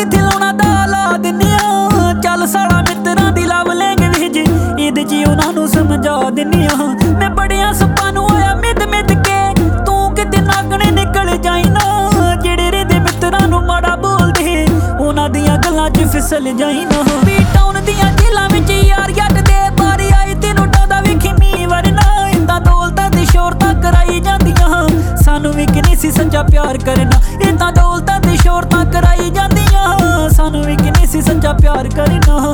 ਕਿੱਥੇ ਲਾਉਣਾ ਦਾ ਲਾ ਦਿੰਨੀਆਂ। ਚੱਲ ਸਾਲਾ ਮਿੱਤਰਾਂ ਦੀ ਲਵ ਲੈਂਗਵੇਜ ਇਹਦੇ 'ਚ ਉਹਨਾਂ ਨੂੰ ਸਮਝਾ ਦਿੰਨੀਆਂ। ਮੈਂ ਬੜਿਆਂ ਸੱਪਾਂ ਨੂੰ ਆਇਆ ਮਿੱਧ ਮਿੱਧ ਕੇ, ਤੂੰ ਕਿਤੇ ਨਾਗਣੇ ਨਿਕਲ ਜਾਈ ਨਾ। ਜਿਹੜੇ ਰਹਿੰਦੇ ਮਿੱਤਰਾਂ ਨੂੰ ਮਾੜਾ ਬੋਲਦੇ ਉਹਨਾਂ ਦੀਆਂ ਗੱਲਾਂ 'ਚ ਫਿਸਲ ਜਾਈ ਨਾ। ਵੀ ਟਾਊਨ ਦੀਆਂ ਜੇਲਾਂ ਵਿੱਚ ਯਾਰ ਜੱਟ ਦੇ ਬਾਰੇ ਆਏ ਤੈਨੂੰ ਡਾਉਂਦਾ ਵੇਖੀ ਮੀਂਹ ਵਰਨਾ। ਏਦਾਂ ਦੌਲਤਾਂ ਤੇ ਸ਼ੋਹਰਤਾਂ ਕਰਾਈ ਜਾਂਦੀਆਂ, ਸਾਨੂੰ ਵੀ ਕਿ ਨਹੀਂ ਸੀ ਸੱਚਾ ਪਿਆਰ ਕਰਨਾ। ਏਦਾਂ ਦੌਲਤਾਂ ਤੇ ਸ਼ੋਹਰਤਾਂ ਕਰਾਈ ਜਾਂਦੀਆਂ, ਸਾਨੂੰ ਵੀ ਕਿ ਨਹੀਂ ਸੀ ਸੱਚਾ ਪਿਆਰ ਕਰਨਾ।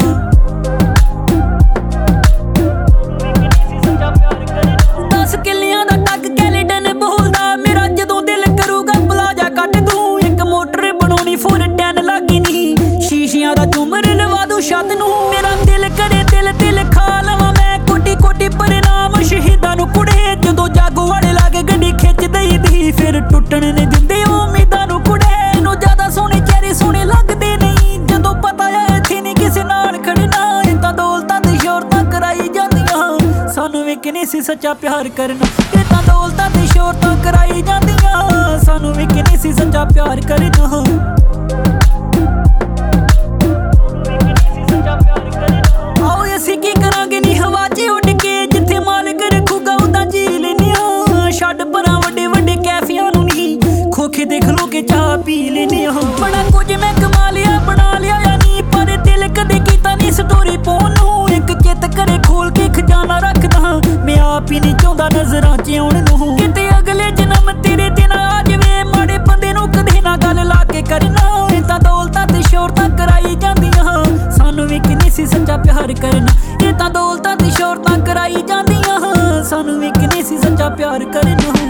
10 ਕਿੱਲਿਆਂ ਦਾ ਟੱਕ ਕੈਨੇਡਨ ਬੋਲਦਾ ਮੇਰਾ, ਜਦੋਂ ਦਿਲ ਕਰੂਗਾ ਪਲਾਜਾ ਕੱਟ ਦੂੰ। ਇੱਕ ਮੋਟਰ ਬਣਾਉਣੀ 410 ਲੱਗੀ ਨਹੀਂ, ਸ਼ੀਸ਼ਿਆਂ ਦਾ ਝੁੰਮਰ ਲਵਾ ਦੂੰ ਛੱਤ ਨੂੰ। ਮੇਰਾ ਦਿਲ ਕਰੇ ਦਿਲ ਖਾ ਲਵਾਂ ਮੈਂ, ਕੋਟੀ ਕੋਟੀ ਪ੍ਰਣਾਮ ਸ਼ਹੀਦਾਂ ਨੂੰ ਕੁੜੇ। ਜਦੋਂ ਜਾਗੋ ਵਾਲੇ ਲਾ ਕੇ ਗੱਡੀ ਖਿੱਚ ਦਈਦੀ, ਫਿਰ ਟੁੱਟਣ ਨੇ ਦਿੰਦੇ ਉਮੀਦਾਂ ਨੂੰ ਕੁੜੇ। ਇਹਨੂੰ ਜ਼ਿਆਦਾ ਸੋਹਣੇ ਚਿਹਰੇ ਸੋਹਣੇ ਲੱਗਦੇ ਨਹੀਂ, ਜਦੋਂ ਪਤਾ ਆ ਇੱਥੇ ਨਹੀਂ ਕਿਸੇ ਨਾਲ ਖੜਨਾ। ਏਦਾਂ ਦੌਲਤਾਂ ਤੇ ਸ਼ੋਹਰਤਾਂ ਕਰਾਈ ਜਾਂਦੀਆਂ, ਸਾਨੂੰ ਵੀ ਕਿ ਨਹੀਂ ਸੀ ਸੱਚਾ ਪਿਆਰ ਕਰਨਾ। ਏਦਾਂ ਦੌਲਤਾਂ ਤੇ ਸ਼ੋਹਰਤਾਂ ਕਰਾਈ ਜਾਂਦੀਆਂ, ਸਾਨੂੰ ਵੀ ਕਿ ਨਹੀਂ ਸੀ ਸੱਚਾ ਪਿਆਰ ਕਰਨਾ। ਆਓ ਅਸੀਂ ਕੀ ਕਰਾਂਗੇ ਨੀ ਹਵਾ 'ਚ ਉੱਡ ਕੇ, ਜਿੱਥੇ ਮਾਲਕ ਰੱਖੂਗਾ ਉਦਾਂ ਜੀ ਲੈਂਦੇ। ਛੱਡ ਪਰਾਂ ਵੱਡੇ ਵੱਡੇ ਕੈਫਿਆਂ ਨੂੰ ਨਹੀਂ, ਖੋਖੇ ਦੇਖ ਲੋ ਕੇ ਚਾਹ ਪੀ ਲੈਂਦੇ। ਬੜਾ ਕੁਝ ਮੈਂ ਕਮਾ ਲਿਆ ਬਣਾ ਲਿਆ ਨਹੀਂ, ਪਰ ਦਿਲ ਕਦੇ ਕੀਤਾ ਨਹੀਂ ਸਟੋਰੀ ਪਾਉਣ ਨੂੰ। ਇੱਕ ਚਿੱਤ ਕਰੇ ਖੋਲ ਕੇ ਖਜ਼ਾਨਾ ਰੱਖਦਾ, ਮੈਂ ਆਪ ਹੀ ਨਹੀਂ ਚਾਹੁੰਦਾ ਨਜ਼ਰਾਂ 'ਚ ਆਉਣ ਨੂੰ। ਕਿਤੇ ਅਗਲੇ ਜਨਮ ਤੇਰੇ ਦਿਨ ਆ ਜਾਵੇ, ਮਾੜੇ ਬੰਦੇ ਨੂੰ ਕਦੇ ਨਾ ਗੱਲ ਲਾ ਕੇ ਕਰਨਾ। ਏਦਾਂ ਦੌਲਤਾਂ ਤੇ ਸ਼ੋਹਰਤਾਂ ਕਰਾਈ ਜਾਂਦੀਆਂ, ਸਾਨੂੰ ਵੀ ਕਿ ਨਹੀਂ ਸੀ ਸੱਚਾ ਪਿਆਰ ਕਰਨਾ। ਏਦਾਂ ਦੌਲਤਾਂ ਤੇ ਸ਼ੋਹਰਤਾਂ ਕਰਾਈ ਜਾਂਦੀਆਂ, ਸਾਨੂੰ ਵੀ ਕਿ ਨਹੀਂ ਸੀ ਸੱਚਾ ਪਿਆਰ ਕਰਨਾ।